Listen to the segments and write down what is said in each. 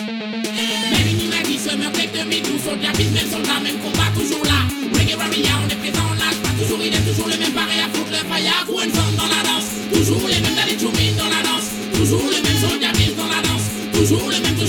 Même Inimati se meurt avec 2012, soldat, même soldat, même combat, toujours là. Reggae Warrior, on est présent, on lâche pas toujours, il est toujours le même, pareil à foutre le fire, ou une femme dans la danse. Toujours les mêmes, d'aller choumine dans la danse. Toujours le même soldat, dans la danse. Toujours le même,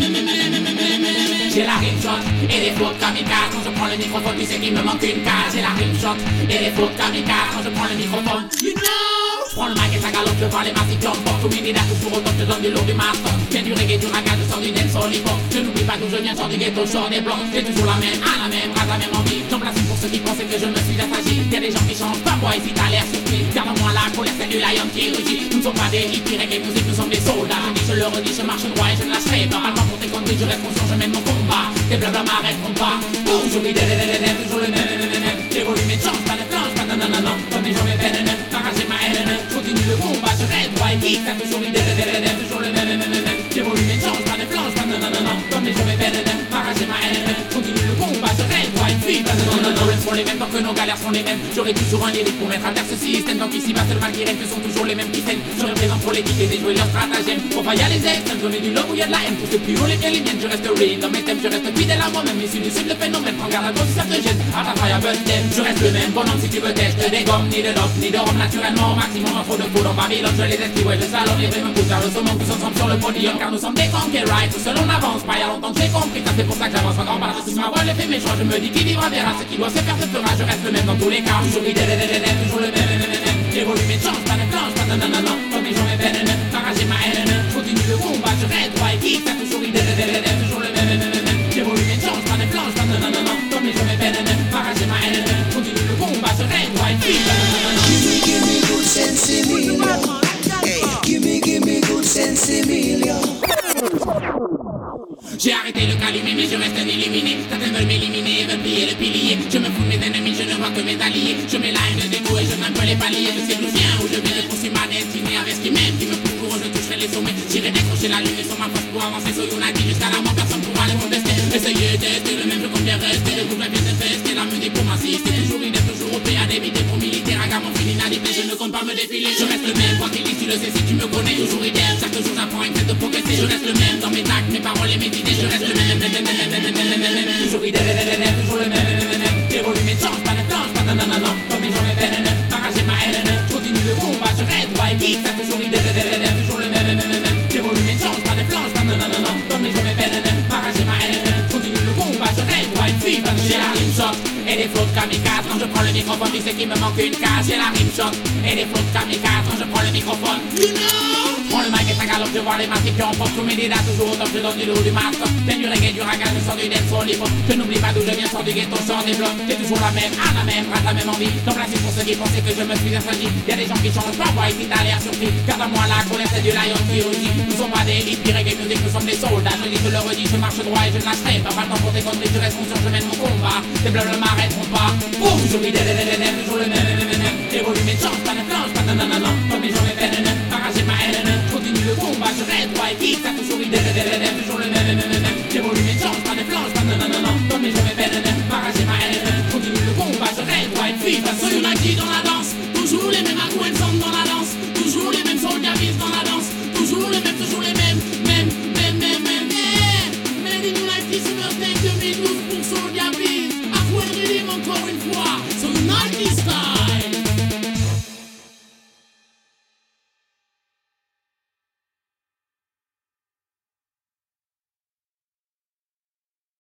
J'ai la rime shot et les fautes kamikazes. Quand je prends le microphone, tu sais qu'il me manque une case. J'ai la rime shot et les fautes kamikazes. Quand je prends le microphone, you know. Je prends le mic et ça galope devant les masses qui portent tous mes leaders toujours autant, je te donne du lourd du master. Viens du reggae, du raga, je sors du dancehall hip-hop. Je n'oublie pas d'où je viens, sors du ghetto, je sors des blancs. J'ai toujours la même, à la même, rase la même envie. J'en place une pour ceux qui pensaient que je me suis assagi. Y'a des gens qui changent, pas moi ici t'as l'air surpris. Garde-moi la colère, c'est du lion qui rugit. Nous ne sommes pas des hippies reggae musique, nous sommes des soldats. Je dis, je le redis, je marche droit et je ne lâcherai pas. Pas pour tes conneries, je reste conscient, je mène mon combat. Tes blabla m'arrêteront pas. Toujours les toujours le même. J'évolue mais change, pas de planche, pas de non. Comme des gens mes peines, t'arracher ma haine. Je continue le combat, je reste droit et vite. T'as toujours les toujours le même. J'évolue mais change, pas de planche, pas de non. Comme des gens mes peines, t'arracher ma haine. Continue le combat, je reste droit et vite. Nos rêves sont les mêmes, tant que nos galères sont les mêmes. J'aurai toujours un lyrique pour mettre à terre ce système. Donc ici, c'est le mal qui règne, ce sont toujours les mêmes qui saignent. Je représente pour l'équipe et jouer leur stratagème. Pour pas y aller les extrêmes, donner du love où y a de la haine. Tous ces plus hauts, les miens, les miennes, je reste real. Dans mes thèmes, je reste fidèle à moi-même. Ici du sud, le phénomène, prends garde à gauche, ça te gêne. À ta faille, je reste le même bonhomme si tu veux test. Des gommes, ni de love, ni de rhum naturellement. Au maximum, en trop de foule en Babylone, je les esquive, ouais, je salonne. Les vrais me poussent vers le saumon, tous ensemble sur le podium. Car nous sommes des conquérants, right, tout seul on avance. Pas y a longtemps que j'ai compris, ça c'est pour ça que j'avance encore par là. Si ma voix le fait mes choix, je me dis qui vivra verra. Ce qui doit se faire se fera, je reste le même dans tous les cas. Toujours toujours le même. J'évolue mais change, pas de planche, pas de non. Comme des gens mes peines, t'arracher ma haine. Je continue le combat, je reste droit et vite. T'as toujours toujours le même. J'évolue mais change, pas de planche, pas de non. Comme des gens mes peines, t'arracher ma haine. Je continue le combat, je reste droit et vite. Give me good sense, Emilio. Give me good sense, Emilio. J'ai arrêté le calumet mais je reste éliminé. Certains veulent m'éliminer et veulent plier le pilier. Je me fous de mes ennemis, je ne vois que mes alliés. Je mets la haine des mots et je n'aime pas les paliers. Je sais d'où je viens, où je viens, je poursuis ma destinée. Avec ce qui m'aime, qui me pousse pour eux, je toucherai les sommets. J'irai décrocher la lune et sur ma force pour avancer. So United jusqu'à la mort, personne pourra les contester. Essayez d'être le même, je compte bien rester. Le groupe la pièce de feste, la musique pour m'assister. Toujours idée, toujours au pays à d'éviter pour militaire. À gamin fini inadipté, je ne compte pas me défiler. Je reste le même, quoi qu'il dise, tu le sais si tu me connais. Toujours idéal, chaque jour j'apprends et de progresser. Je reste le même dans mes actes, mes paroles et mes idées. Je reste le même. Toujours idéal, toujours le même. J'évolue mais change, pas de planche, pas de non. Comme les gens mes peines, t'arracher ma haine. Je continue le combat, je reste droit et vite. T'as toujours idéal, toujours le même. J'évolue mais change, pas de planche, pas de non. Comme les gens mes peines, t'arracher ma haine. Je continue le combat, je reste droit et vite. J'ai la rime shot et les flots kamikazes. Quand je prends le microphone, tu sais qu'il me manque une case. J'ai la rime shot et les flots kamikazes. Quand je prends le microphone, you know. Prends le mic et ça galope, je vois les masses qui emportent tous mes leaders. Toujours au top, je donne du lourd du master. Viens du reggae, du raga, je sors du dancehall hip-hop. Je n'oublie pas d'où je viens, sors du ghetto, sors des blocs. J'ai toujours la même, à la même, rate la même envie. J'en place pour ceux qui pensaient que je me suis assagi. Y'a des gens qui changent, pas moi ici t'as l'air surpris. Garde à moi la colère, c'est du lion qui rugit. Nous sommes pas des hippies reggae music, nous sommes des soldats. Je dis, je le redis, je marche droit et je ne lâcherai pas. Pas le temps pour tes conneries, je reste conscient, je mène mon combat. Tes blabla m'arrêteront pas. Toujours idéal, toujours le même. Évolue mais change, pas de planche, pas de non. Comme les gens mes peines, t'arracher ma haine. Continue le combat, je reste droit et vite. T'as toujours idéal.